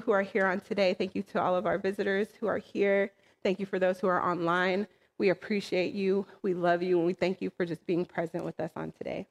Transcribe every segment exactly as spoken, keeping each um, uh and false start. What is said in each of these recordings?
who are here on today. Thank you to all of our visitors who are here. Thank you for those who are online. We appreciate you. We love you. And we thank you for just being present with us on today.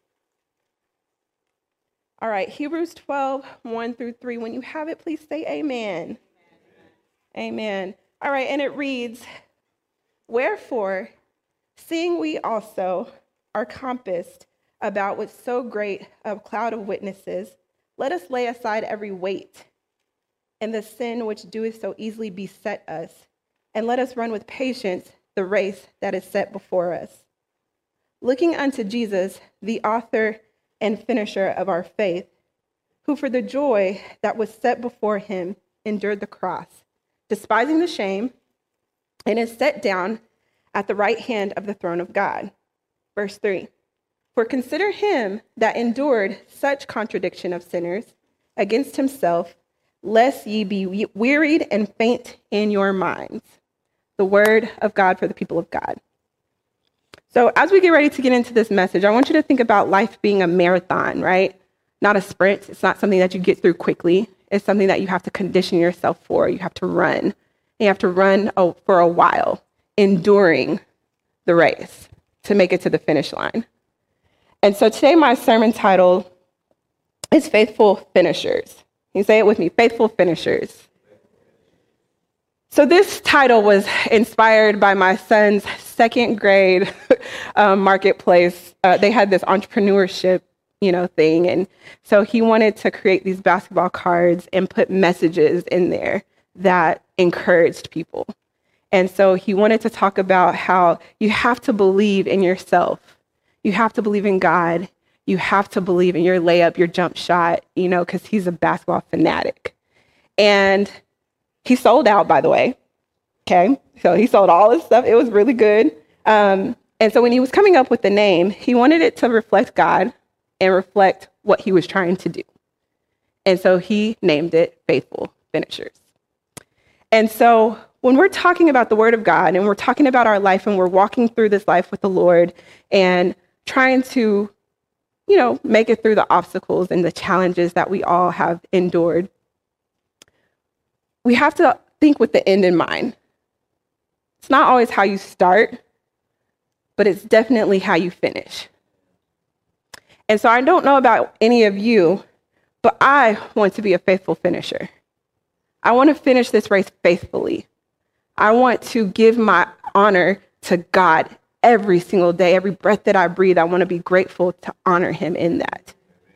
All right, Hebrews twelve, one through three. When you have it, please say amen. Amen. Amen. All right, and it reads, "Wherefore, seeing we also are compassed about with so great a cloud of witnesses, let us lay aside every weight and the sin which doeth so easily beset us, and let us run with patience the race that is set before us. Looking unto Jesus, the author and finisher of our faith, who for the joy that was set before him endured the cross, despising the shame, and is set down at the right hand of the throne of God." Verse three, "For consider him that endured such contradiction of sinners against himself, lest ye be wearied and faint in your minds." The word of God for the people of God. So as we get ready to get into this message, I want you to think about life being a marathon, right? Not a sprint. It's not something that you get through quickly. It's something that you have to condition yourself for. You have to run. You have to run oh, for a while, enduring the race to make it to the finish line. And so today my sermon title is Faithful Finishers. Can you say it with me? Faithful Finishers. So this title was inspired by my son's second grade um, marketplace. Uh, they had this entrepreneurship, you know, thing. And so he wanted to create these basketball cards and put messages in there that encouraged people. And so he wanted to talk about how you have to believe in yourself. You have to believe in God. You have to believe in your layup, your jump shot, you know, because he's a basketball fanatic. And he sold out, by the way. Okay, so he sold all his stuff. It was really good. Um, and so when he was coming up with the name, he wanted it to reflect God and reflect what he was trying to do. And so he named it Faithful Finishers. And so when we're talking about the Word of God and we're talking about our life and we're walking through this life with the Lord and trying to, you know, make it through the obstacles and the challenges that we all have endured, we have to think with the end in mind. It's not always how you start, but it's definitely how you finish. And so I don't know about any of you, but I want to be a faithful finisher. I want to finish this race faithfully. I want to give my honor to God every single day. Every breath that I breathe, I want to be grateful to honor him in that.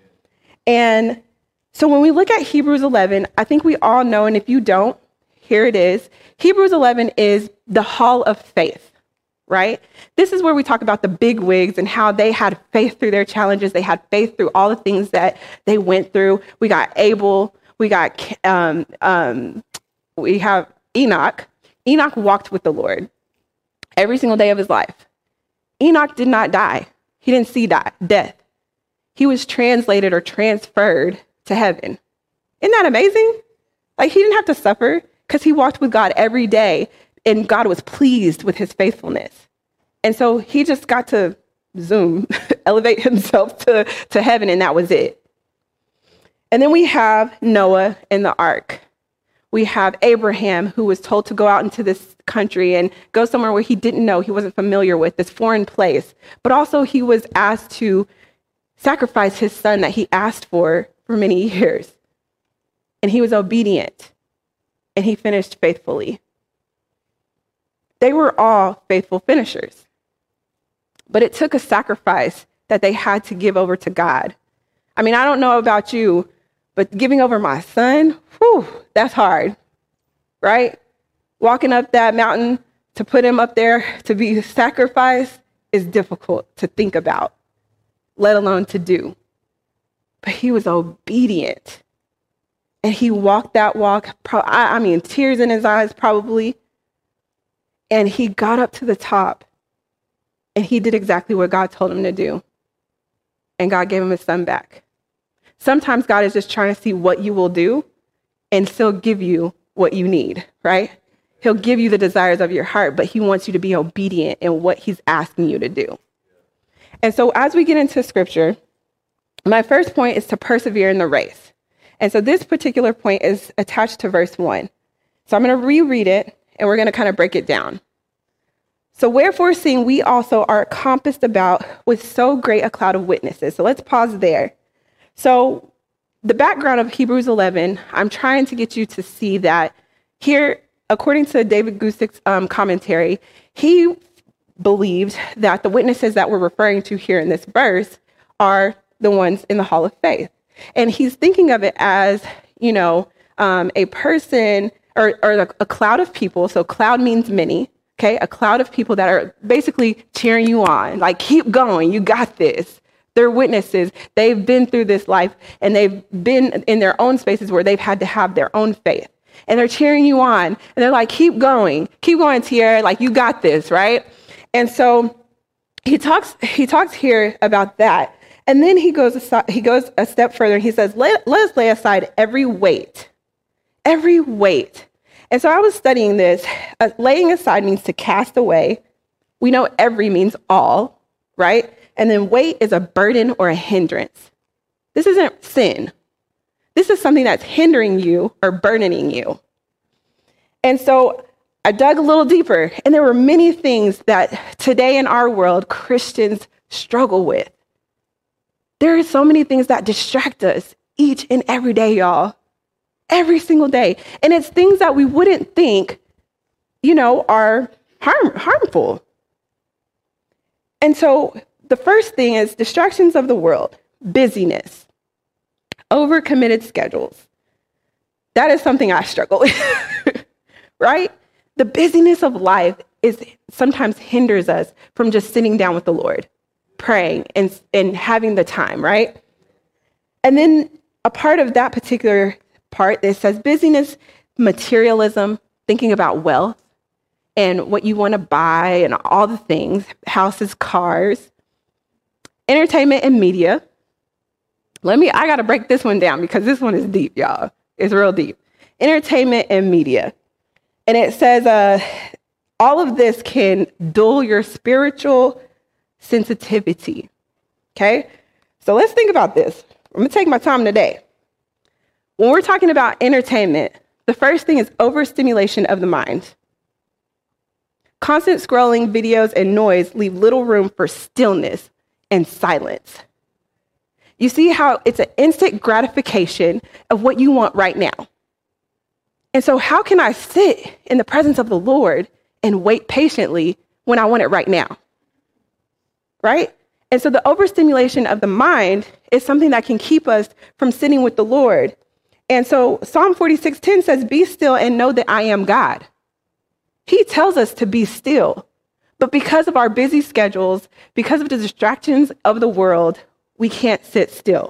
And so when we look at Hebrews eleven, I think we all know, and if you don't, here it is. Hebrews eleven is the hall of faith, right? This is where we talk about the big wigs and how they had faith through their challenges. They had faith through all the things that they went through. We got Abel. We got, um, um, we have Enoch. Enoch walked with the Lord every single day of his life. Enoch did not die. He didn't see die, death. He was translated or transferred to heaven. Isn't that amazing? Like, he didn't have to suffer because he walked with God every day and God was pleased with his faithfulness. And so he just got to zoom, elevate himself to, to heaven, and that was it. And then we have Noah and the ark. We have Abraham, who was told to go out into this country and go somewhere where he didn't know, he wasn't familiar with, this foreign place. But also he was asked to sacrifice his son that he asked for for many years. And he was obedient, and he finished faithfully. They were all faithful finishers. But it took a sacrifice that they had to give over to God. I mean, I don't know about you, but giving over my son, whew, that's hard, right? Walking up that mountain to put him up there to be sacrificed is difficult to think about, let alone to do. But he was obedient. And he walked that walk, I mean, tears in his eyes probably. And he got up to the top. And he did exactly what God told him to do. And God gave him his son back. Sometimes God is just trying to see what you will do and still give you what you need, right? He'll give you the desires of your heart, but he wants you to be obedient in what he's asking you to do. And so as we get into scripture, my first point is to persevere in the race. And so this particular point is attached to verse one. So I'm going to reread it, and we're going to kind of break it down. So wherefore, seeing we also are compassed about with so great a cloud of witnesses. So let's pause there. So the background of Hebrews eleven, I'm trying to get you to see that here, according to David Gusik's um, commentary, he believed that the witnesses that we're referring to here in this verse are the ones in the hall of faith. And he's thinking of it as, you know, um, a person or, or a cloud of people. So cloud means many, okay? A cloud of people that are basically cheering you on, like, keep going, you got this. They're witnesses. They've been through this life, and they've been in their own spaces where they've had to have their own faith. And they're cheering you on, and they're like, keep going, keep going, Tierra, like, you got this, right? And so he talks, he talks here about that. And then he goes, aside, he goes a step further, and he says, let, let us lay aside every weight, every weight. And so I was studying this. Uh, laying aside means to cast away. We know every means all, right? And then weight is a burden or a hindrance. This isn't sin. This is something that's hindering you or burdening you. And so I dug a little deeper, and there were many things that today in our world, Christians struggle with. There are so many things that distract us each and every day, y'all. Every single day. And it's things that we wouldn't think, you know, are harm, harmful. And so the first thing is distractions of the world, busyness, overcommitted schedules. That is something I struggle with, right? The busyness of life is sometimes hinders us from just sitting down with the Lord, praying and, and having the time, right? And then a part of that particular part that says busyness, materialism, thinking about wealth and what you want to buy and all the things, houses, cars, entertainment and media. Let me, I got to break this one down because this one is deep, y'all. It's real deep. Entertainment and media. And it says uh, all of this can dull your spiritual sensitivity. Okay? So let's think about this. I'm going to take my time today. When we're talking about entertainment, the first thing is overstimulation of the mind. Constant scrolling, videos, and noise leave little room for stillness and silence. You see how it's an instant gratification of what you want right now. And so how can I sit in the presence of the Lord and wait patiently when I want it right now? Right? And so the overstimulation of the mind is something that can keep us from sitting with the Lord. And so Psalm forty-six ten says, be still and know that I am God. He tells us to be still. But because of our busy schedules, because of the distractions of the world, we can't sit still.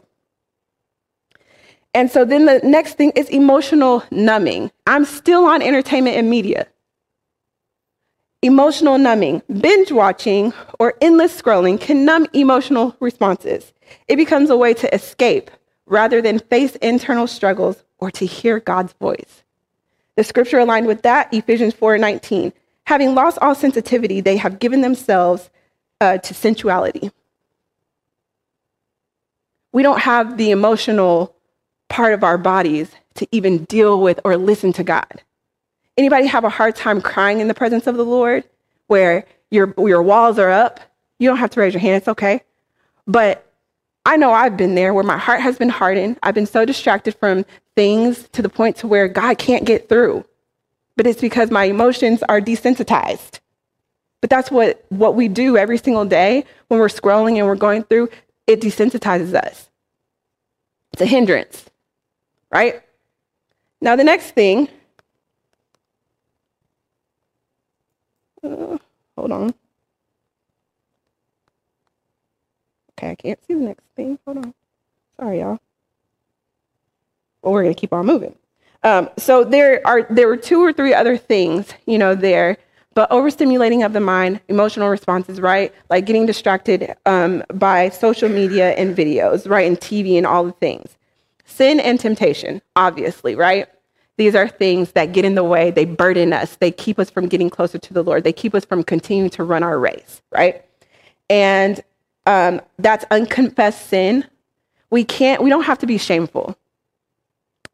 And so then the next thing is emotional numbing. I'm still on entertainment and media. Emotional numbing, binge watching, or endless scrolling can numb emotional responses. It becomes a way to escape rather than face internal struggles or to hear God's voice. The scripture aligned with that, Ephesians four nineteen. Having lost all sensitivity, they have given themselves uh, to sensuality. We don't have the emotional part of our bodies to even deal with or listen to God. Anybody have a hard time crying in the presence of the Lord where your, your walls are up? You don't have to raise your hand, it's okay. But I know I've been there where my heart has been hardened. I've been so distracted from things to the point to where God can't get through. But it's because my emotions are desensitized. But that's what, what we do every single day when we're scrolling and we're going through. It desensitizes us. It's a hindrance, right? Now, the next thing, uh, hold on. Okay, I can't see the next thing. Hold on. Sorry, y'all. Well, we're going to keep on moving. Um, so there are there were two or three other things, you know, there, but overstimulating of the mind, emotional responses, right? Like getting distracted um, by social media and videos, right? And T V and all the things. Sin and temptation, obviously, right? These are things that get in the way. They burden us. They keep us from getting closer to the Lord. They keep us from continuing to run our race, right? And um, that's unconfessed sin. We can't, we don't have to be shameful.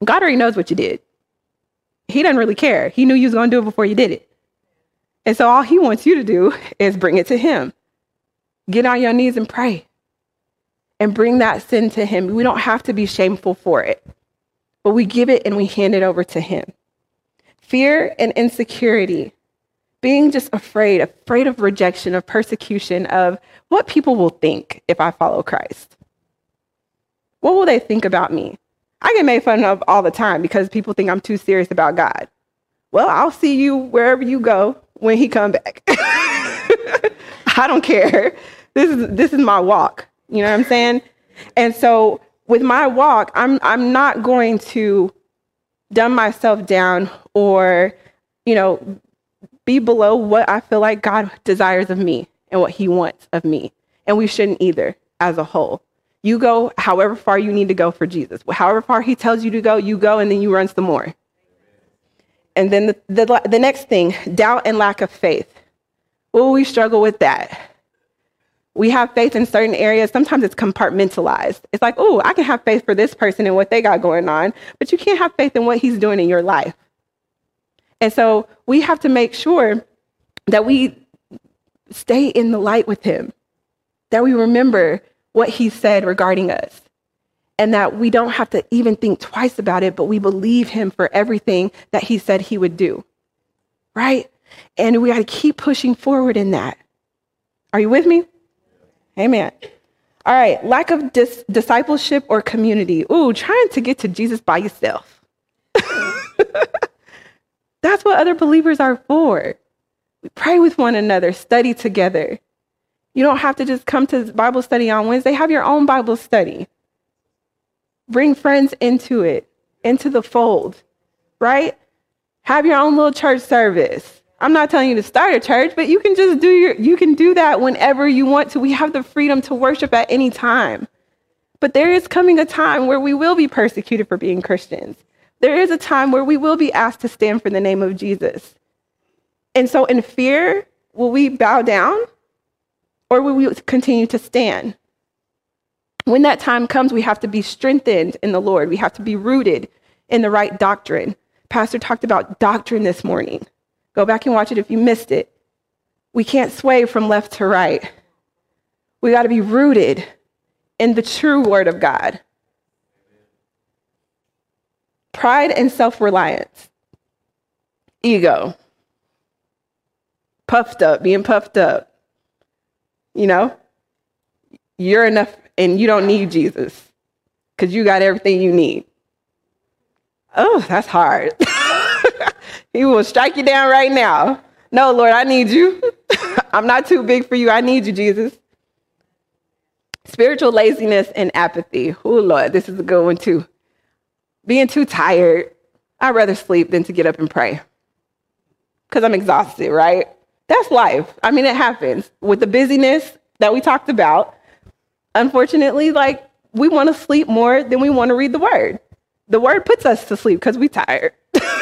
God already knows what you did. He doesn't really care. He knew you was going to do it before you did it. And so all he wants you to do is bring it to him. Get on your knees and pray and bring that sin to him. We don't have to be shameful for it, but we give it and we hand it over to him. Fear and insecurity, being just afraid, afraid of rejection, of persecution, of what people will think if I follow Christ. What will they think about me? I get made fun of all the time because people think I'm too serious about God. Well, I'll see you wherever you go when he come back. I don't care. This is this is my walk. You know what I'm saying? And so with my walk, I'm I'm not going to dumb myself down or, you know, be below what I feel like God desires of me and what he wants of me. And we shouldn't either as a whole. You go however far you need to go for Jesus. However far he tells you to go, you go, and then you run some more. And then the, the, the next thing, doubt and lack of faith. Oh, we struggle with that. We have faith in certain areas. Sometimes it's compartmentalized. It's like, oh, I can have faith for this person and what they got going on, but you can't have faith in what he's doing in your life. And so we have to make sure that we stay in the light with him, that we remember what he said regarding us, and that we don't have to even think twice about it, but we believe him for everything that he said he would do, right? And we got to keep pushing forward in that. Are you with me? Amen. All right. Lack of dis- discipleship or community. Ooh, trying to get to Jesus by yourself. That's what other believers are for. We pray with one another, study together. You don't have to just come to Bible study on Wednesday. Have your own Bible study. Bring friends into it, into the fold, right? Have your own little church service. I'm not telling you to start a church, but you can just do your, you can do that whenever you want to. We have the freedom to worship at any time. But there is coming a time where we will be persecuted for being Christians. There is a time where we will be asked to stand for the name of Jesus. And so in fear, will we bow down or will we continue to stand? When that time comes, we have to be strengthened in the Lord. We have to be rooted in the right doctrine. Pastor talked about doctrine this morning. Go back and watch it if you missed it. We can't sway from left to right. We got to be rooted in the true word of God. Pride and self-reliance. Ego. Puffed up, being puffed up. You know, you're enough and you don't need Jesus because you got everything you need. Oh, that's hard. He will strike you down right now. No, Lord, I need you. I'm not too big for you. I need you, Jesus. Spiritual laziness and apathy. Oh, Lord, this is a good one too. Being too tired. I'd rather sleep than to get up and pray because I'm exhausted, right? That's life. I mean, it happens with the busyness that we talked about. Unfortunately, like we want to sleep more than we want to read the word. The word puts us to sleep because we're tired.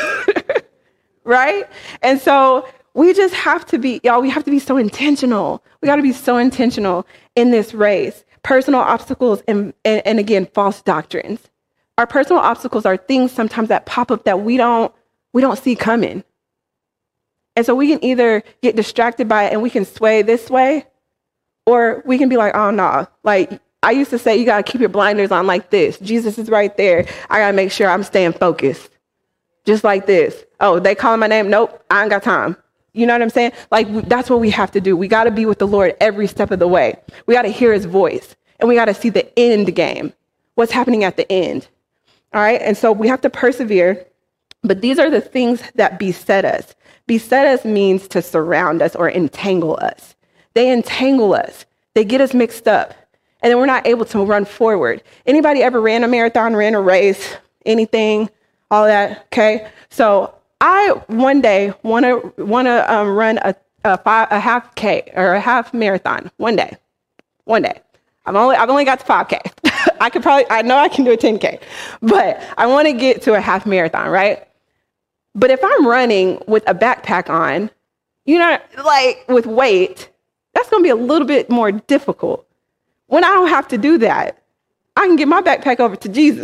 Right? And so we just have to be, y'all, we have to be so intentional. We got to be so intentional in this race. Personal obstacles and, and, and again, false doctrines. Our personal obstacles are things sometimes that pop up that we don't, we don't see coming. And so we can either get distracted by it and we can sway this way, or we can be like, oh no, like I used to say, you got to keep your blinders on like this. Jesus is right there. I got to make sure I'm staying focused. Just like this. Oh, they calling my name? Nope, I ain't got time. You know what I'm saying? Like, that's what we have to do. We got to be with the Lord every step of the way. We got to hear his voice, and we got to see the end game. What's happening at the end? All right? And so we have to persevere, but these are the things that beset us. Beset us means to surround us or entangle us. They entangle us. They get us mixed up, and then we're not able to run forward. Anybody ever ran a marathon, ran a race, anything? All that, okay? So I one day want to want to um, run a a, five, a half K or a half marathon one day, one day. I've only I've only got to five K. I could probably I know I can do a ten K, but I want to get to a half marathon, right? But if I'm running with a backpack on, you know, like with weight, that's going to be a little bit more difficult. When I don't have to do that, I can get my backpack over to Jesus.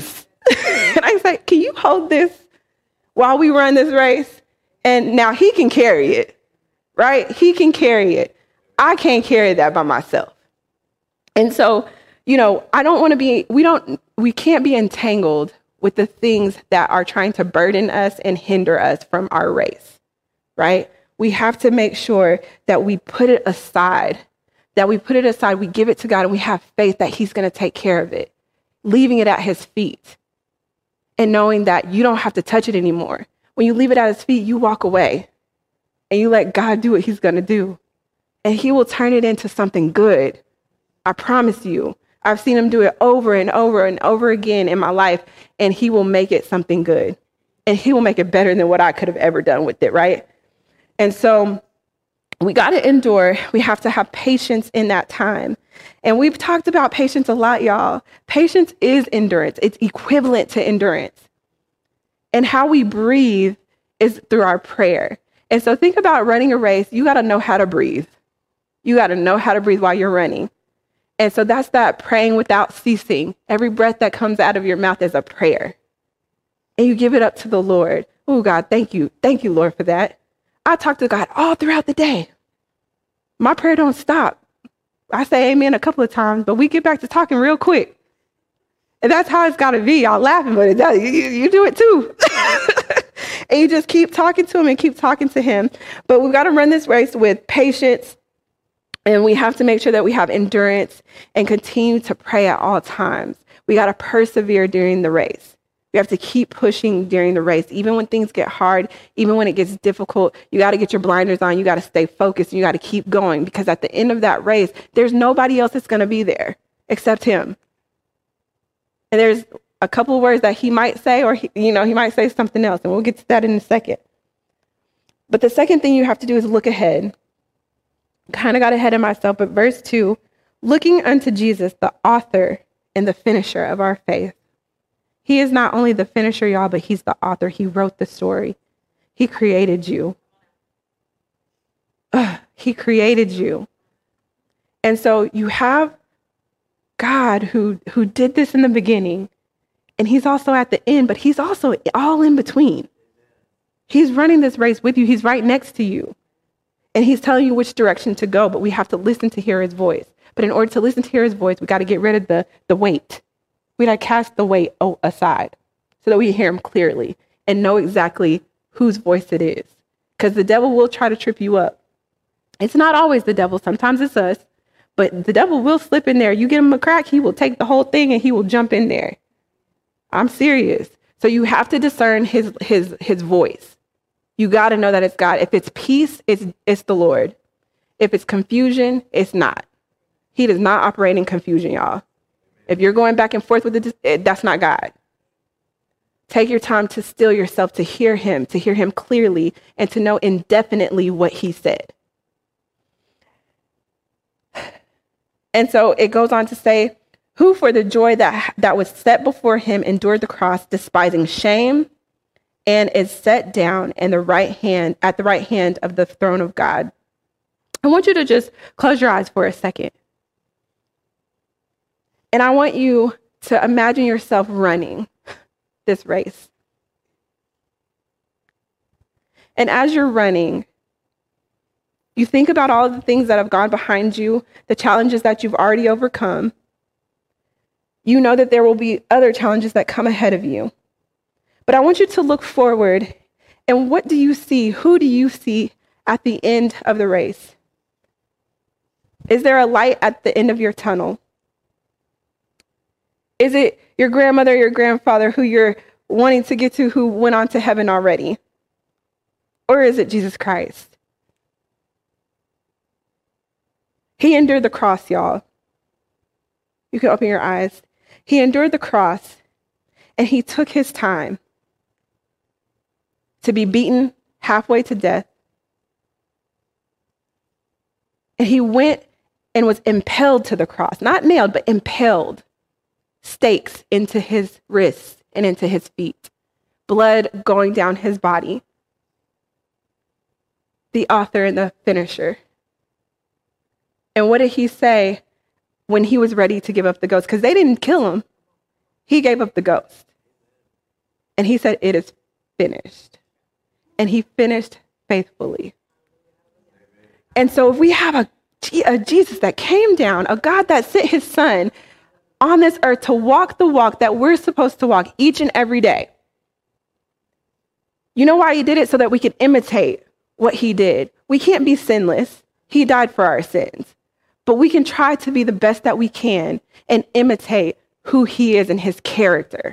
And I say, can you hold this while we run this race? And now he can carry it, right? He can carry it. I can't carry that by myself. And so, you know, I don't want to be, we don't, we can't be entangled with the things that are trying to burden us and hinder us from our race, right? We have to make sure that we put it aside, that we put it aside, we give it to God, and we have faith that he's going to take care of it, leaving it at his feet and knowing that you don't have to touch it anymore. When you leave it at his feet, you walk away and you let God do what he's going to do, and he will turn it into something good. I promise you. I've seen him do it over and over and over again in my life, and he will make it something good, and he will make it better than what I could have ever done with it, right? And so we got to endure. We have to have patience in that time. And we've talked about patience a lot, y'all. Patience is endurance. It's equivalent to endurance. And how we breathe is through our prayer. And so think about running a race. You got to know how to breathe. You got to know how to breathe while you're running. And so that's that praying without ceasing. Every breath that comes out of your mouth is a prayer. And you give it up to the Lord. Oh, God, thank you. Thank you, Lord, for that. I talk to God all throughout the day. My prayer don't stop. I say amen a couple of times, but we get back to talking real quick. And that's how it's got to be. Y'all laughing, but it does. You, you do it too. And you just keep talking to him and keep talking to him. But we've got to run this race with patience. And we have to make sure that we have endurance and continue to pray at all times. We got to persevere during the race. We have to keep pushing during the race. Even when things get hard, even when it gets difficult, you got to get your blinders on. You got to stay focused, and you got to keep going, because at the end of that race, there's nobody else that's going to be there except him. And there's a couple of words that he might say, or, he, you know, he might say something else, and we'll get to that in a second. But the second thing you have to do is look ahead. Kind of got ahead of myself, but verse two, looking unto Jesus, the author and the finisher of our faith. He is not only the finisher, y'all, but he's the author. He wrote the story. He created you. Ugh, he created you. And so you have God who, who did this in the beginning, and he's also at the end, but he's also all in between. He's running this race with you. He's right next to you. And he's telling you which direction to go, but we have to listen to hear his voice. But in order to listen to hear his voice, we got to get rid of the, the weight. We got to cast the weight aside so that we hear him clearly and know exactly whose voice it is. Because the devil will try to trip you up. It's not always the devil. Sometimes it's us. But the devil will slip in there. You get him a crack, he will take the whole thing and he will jump in there. I'm serious. So you have to discern his his his voice. You got to know that it's God. If it's peace, it's it's the Lord. If it's confusion, it's not. He does not operate in confusion, y'all. If you're going back and forth with it, that's not God. Take your time to still yourself, to hear him, to hear him clearly, and to know indefinitely what he said. And so it goes on to say, who for the joy that, that was set before him endured the cross, despising shame, and is set down in the right hand, at the right hand of the throne of God. I want you to just close your eyes for a second. And I want you to imagine yourself running this race. And as you're running, you think about all the things that have gone behind you, the challenges that you've already overcome. You know that there will be other challenges that come ahead of you. But I want you to look forward, and what do you see? Who do you see at the end of the race? Is there a light at the end of your tunnel? Is it your grandmother, your grandfather who you're wanting to get to who went on to heaven already? Or is it Jesus Christ? He endured the cross, y'all. You can open your eyes. He endured the cross, and he took his time to be beaten halfway to death. And he went and was impelled to the cross, not nailed, but impelled, stakes into his wrists and into his feet, blood going down his body. The author and the finisher. And what did he say when he was ready to give up the ghost? Because they didn't kill him. He gave up the ghost. And he said, it is finished. And he finished faithfully. And so if we have a, a Jesus that came down, a God that sent his son on this earth to walk the walk that we're supposed to walk each and every day. You know why he did it? So that we could imitate what he did. We can't be sinless. He died for our sins. But we can try to be the best that we can and imitate who he is and his character.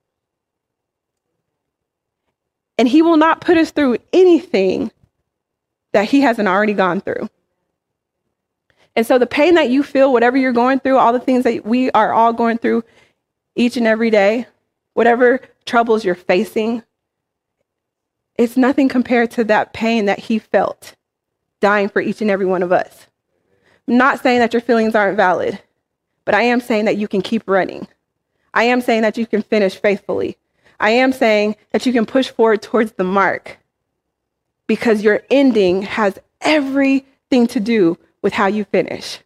And he will not put us through anything that he hasn't already gone through. And so the pain that you feel, whatever you're going through, all the things that we are all going through each and every day, whatever troubles you're facing, it's nothing compared to that pain that he felt dying for each and every one of us. I'm not saying that your feelings aren't valid, but I am saying that you can keep running. I am saying that you can finish faithfully. I am saying that you can push forward towards the mark because your ending has everything to do with how you finish.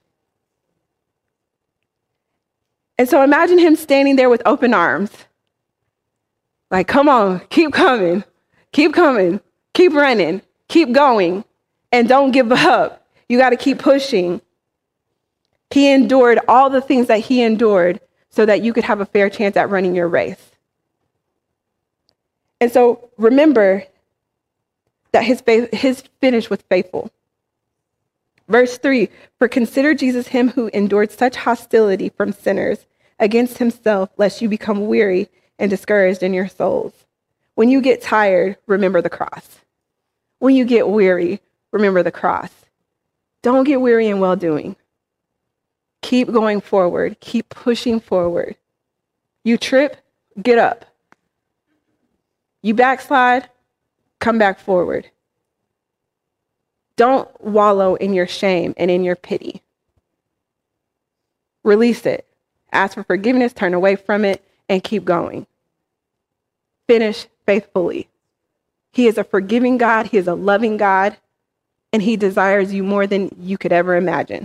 And so imagine him standing there with open arms. Like, come on, keep coming, keep coming, keep running, keep going, and don't give up. You got to keep pushing. He endured all the things that he endured so that you could have a fair chance at running your race. And so remember that his faith, his finish was faithful. Verse three, for consider Jesus him who endured such hostility from sinners against himself, lest you become weary and discouraged in your souls. When you get tired, remember the cross. When you get weary, remember the cross. Don't get weary in well-doing. Keep going forward. Keep pushing forward. You trip, get up. You backslide, come back forward. Don't wallow in your shame and in your pity. Release it. Ask for forgiveness, turn away from it, and keep going. Finish faithfully. He is a forgiving God. He is a loving God, and he desires you more than you could ever imagine.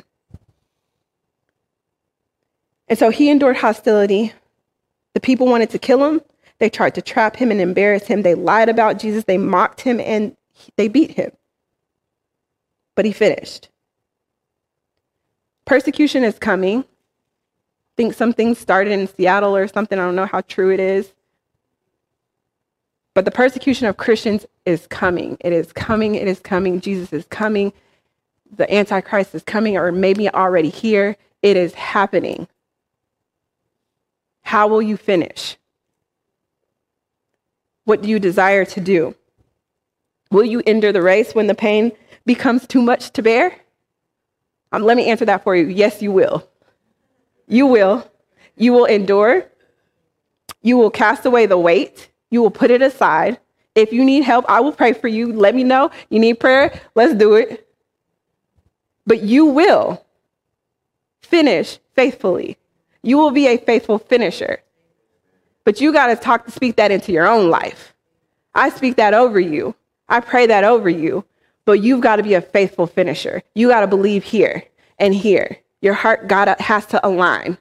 And so he endured hostility. The people wanted to kill him. They tried to trap him and embarrass him. They lied about Jesus. They mocked him and they beat him. But he finished. Persecution is coming. I think some things started in Seattle or something. I don't know how true it is. But the persecution of Christians is coming. It is coming. It is coming. Jesus is coming. The Antichrist is coming, or maybe already here. It is happening. How will you finish? What do you desire to do? Will you endure the race when the pain becomes too much to bear? Um, let me answer that for you. Yes, you will. You will. You will endure. You will cast away the weight. You will put it aside. If you need help, I will pray for you. Let me know. You need prayer? Let's do it. But you will finish faithfully. You will be a faithful finisher. But you got to talk to speak that into your own life. I speak that over you. I pray that over you. But you've got to be a faithful finisher. You got to believe here and here. Your heart gotta, has to align.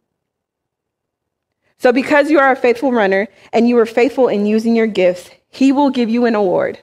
So because you are a faithful runner and you are faithful in using your gifts, he will give you an award.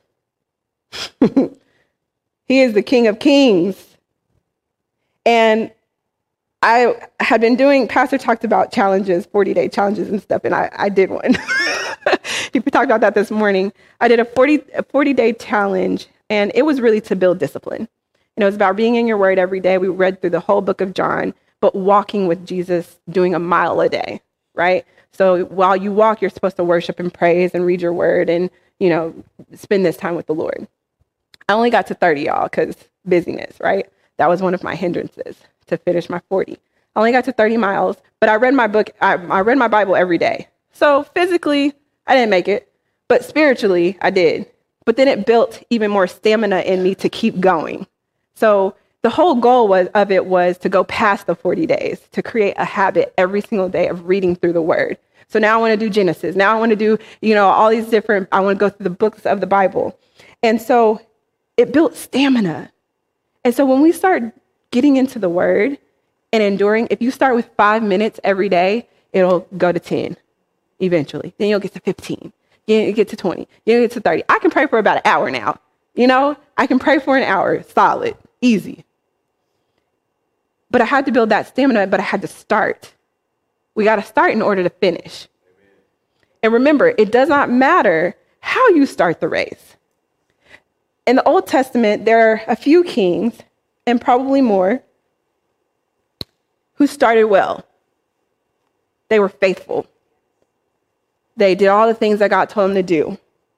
He is the King of Kings. And I had been doing, Pastor talked about challenges, forty-day challenges and stuff, and I, I did one. He talked about that this morning. I did a forty-day challenge, and it was really to build discipline. And it was about being in your word every day. We read through the whole book of John, but walking with Jesus, doing a mile a day, right? So while you walk, you're supposed to worship and praise and read your word and, you know, spend this time with the Lord. I only got to thirty, y'all, because busyness, right? That was one of my hindrances to finish my forty. I only got to thirty miles, but I read my book. I, I read my Bible every day. So physically, I didn't make it, but spiritually, I did. But then it built even more stamina in me to keep going. So the whole goal was of it was to go past the forty days, to create a habit every single day of reading through the word. So now I want to do Genesis. Now I want to do, you know, all these different, I want to go through the books of the Bible. And so it built stamina. And so when we start getting into the word and enduring, if you start with five minutes every day, it'll go to ten eventually. Then you'll get to fifteen. You didn't get to twenty. You didn't get to thirty. I can pray for about an hour now. You know, I can pray for an hour, solid, easy. But I had to build that stamina, but I had to start. We got to start in order to finish. Amen. And remember, it does not matter how you start the race. In the Old Testament, there are a few kings, and probably more, who started well. They were faithful. They did all the things that God told them to do.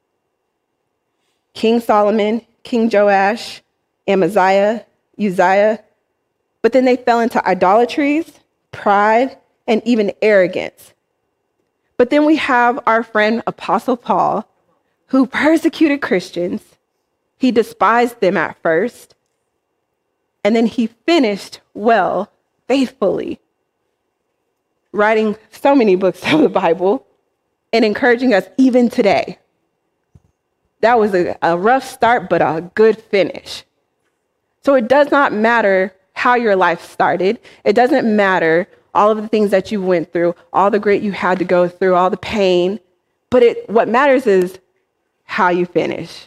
King Solomon, King Joash, Amaziah, Uzziah. But then they fell into idolatries, pride, and even arrogance. But then we have our friend Apostle Paul, who persecuted Christians. He despised them at first. And then he finished well, faithfully, writing so many books of the Bible and encouraging us even today. That was a, a rough start, but a good finish. So it does not matter how your life started. It doesn't matter all of the things that you went through, all the grit you had to go through, all the pain. But it, what matters is how you finish.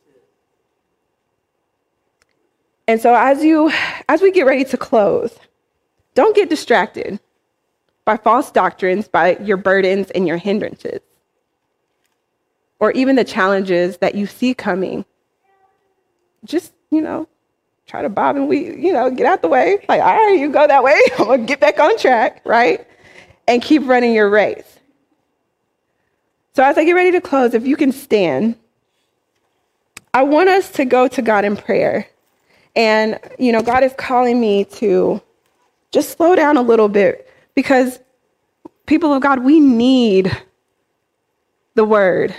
And so as you, as we get ready to close, don't get distracted by false doctrines, by your burdens and your hindrances, or even the challenges that you see coming. Just, you know, try to bob and weave, you know, get out the way. Like, all right, you go that way. I'm going to get back on track, right? And keep running your race. So as I get ready to close, if you can stand, I want us to go to God in prayer. And, you know, God is calling me to just slow down a little bit, because people of God, we need the word.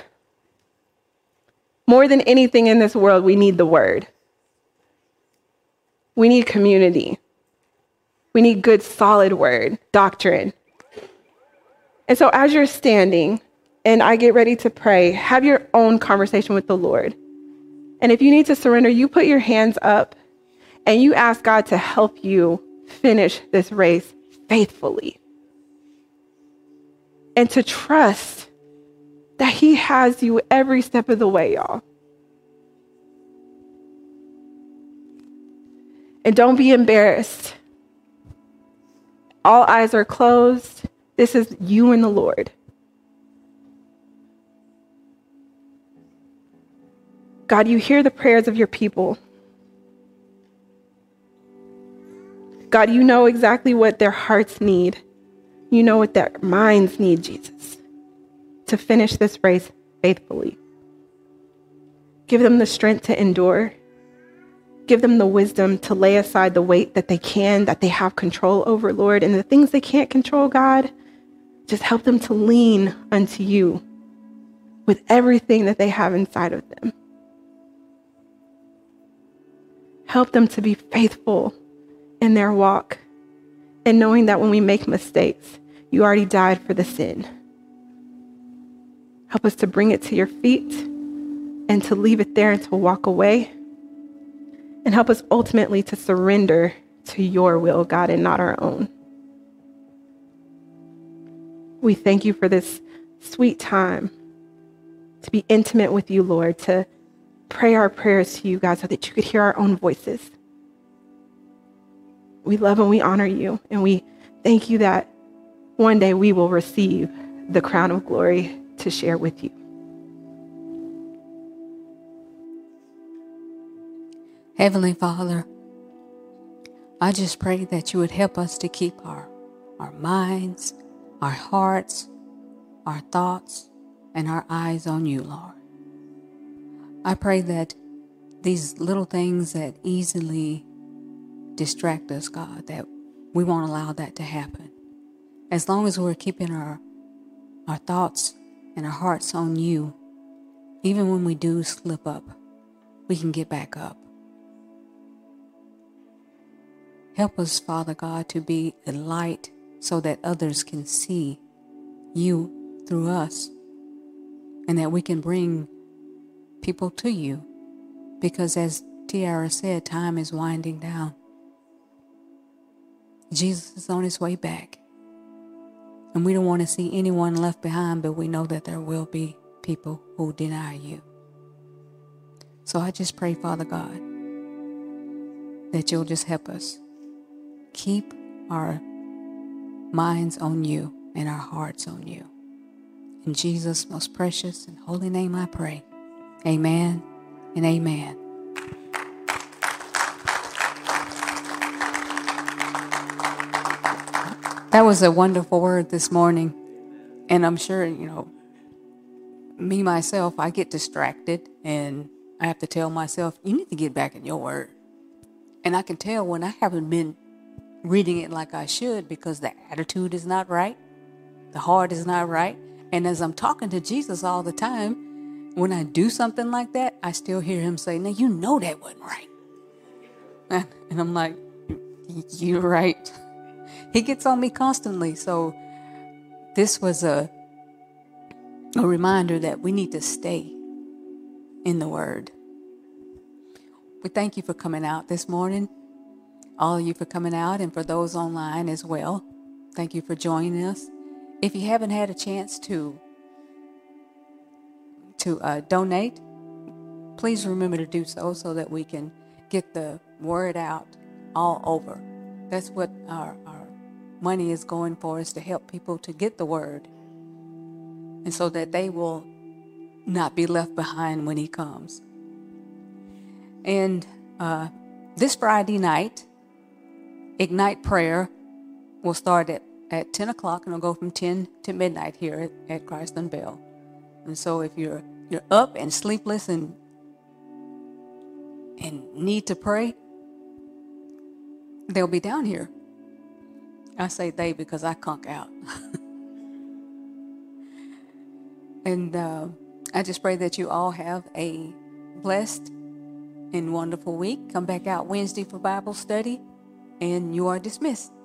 More than anything in this world, we need the word. We need community. We need good, solid word, doctrine. And so as you're standing and I get ready to pray, have your own conversation with the Lord. And if you need to surrender, you put your hands up and you ask God to help you finish this race faithfully. And to trust that he has you every step of the way, y'all. And don't be embarrassed. All eyes are closed. This is you and the Lord. God, you hear the prayers of your people. God, you know exactly what their hearts need. You know what their minds need, Jesus, to finish this race faithfully. Give them the strength to endure. Give them the wisdom to lay aside the weight that they can, that they have control over, Lord, and the things they can't control, God. Just help them to lean unto you with everything that they have inside of them. Help them to be faithful in their walk, and knowing that when we make mistakes, you already died for the sin. Help us to bring it to your feet and to leave it there and to walk away. And help us ultimately to surrender to your will, God, and not our own. We thank you for this sweet time to be intimate with you, Lord, to pray our prayers to you, God, so that you could hear our own voices. We love and we honor you, and we thank you that one day we will receive the crown of glory to share with you. Heavenly Father, I just pray that you would help us to keep our, our minds, our hearts, our thoughts, and our eyes on you, Lord. I pray that these little things that easily distract us, God, that we won't allow that to happen. As long as we're keeping our, our thoughts and our hearts on you, even when we do slip up, we can get back up. Help us, Father God, to be a light so that others can see you through us, and that we can bring people to you. Because as Tiara said, time is winding down. Jesus is on his way back. And we don't want to see anyone left behind, but we know that there will be people people who deny you. So I just pray, Father God, that you'll just help us keep our minds on you and our hearts on you. In Jesus' most precious and holy name I pray. Amen and amen. That was a wonderful word this morning. And I'm sure, you know, me, myself, I get distracted and I have to tell myself, you need to get back in your word. And I can tell when I haven't been reading it like I should because the attitude is not right. The heart is not right. And as I'm talking to Jesus all the time, when I do something like that, I still hear him say, now you know that wasn't right. And I'm like, you're right. He gets on me constantly. So this was a, a reminder that we need to stay in the word. We thank you for coming out this morning. All of you for coming out, and for those online as well. Thank you for joining us. If you haven't had a chance to, to uh, donate, please remember to do so so that we can get the word out all over. That's what our, our money is going for, is to help people to get the word. And so that they will not be left behind when he comes. And uh, this Friday night, Ignite Prayer will start at, at ten o'clock and it'll go from ten to midnight here at, at Christ and Bell. And so if you're you're up and sleepless and and need to pray, they'll be down here. I say they because I conk out. And uh, I just pray that you all have a blessed and wonderful week. Come back out Wednesday for Bible study, and you are dismissed.